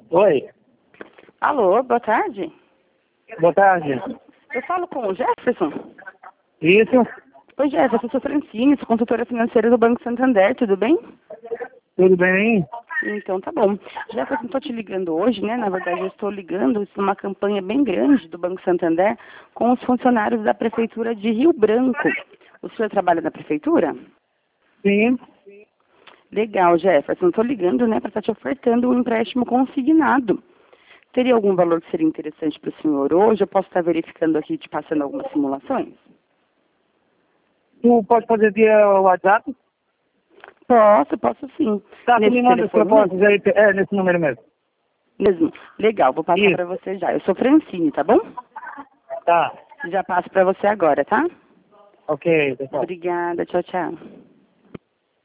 Oi, Alô, boa tarde. boa tarde. Eu falo com o Jefferson. Isso, Oi, Jefferson, eu sou Francine, sou consultora financeira do Banco Santander, tudo bem? tudo bem? Então tá bom. Jefferson, estou te ligando hoje, né? Na verdade, eu estou ligando numa campanha bem grande do Banco Santander com os funcionários da Prefeitura de Rio Branco. O senhor trabalha na Prefeitura? Sim. Legal, Jefferson. Estou ligando, né, para estar te ofertando um empréstimo consignado. Teria algum valor que seria interessante para o senhor hoje? Eu posso estar verificando aqui, te passando algumas simulações? Tu pode fazer via WhatsApp? Posso sim. Tá, tu Nesse me manda as telefone propostas aí, nesse número mesmo. mesmo? Legal, vou passar Isso. para você já. Eu sou Francine, tá bom? Tá, Já passo para você agora, tá? ok, pessoal. Obrigada, tchau, tchau.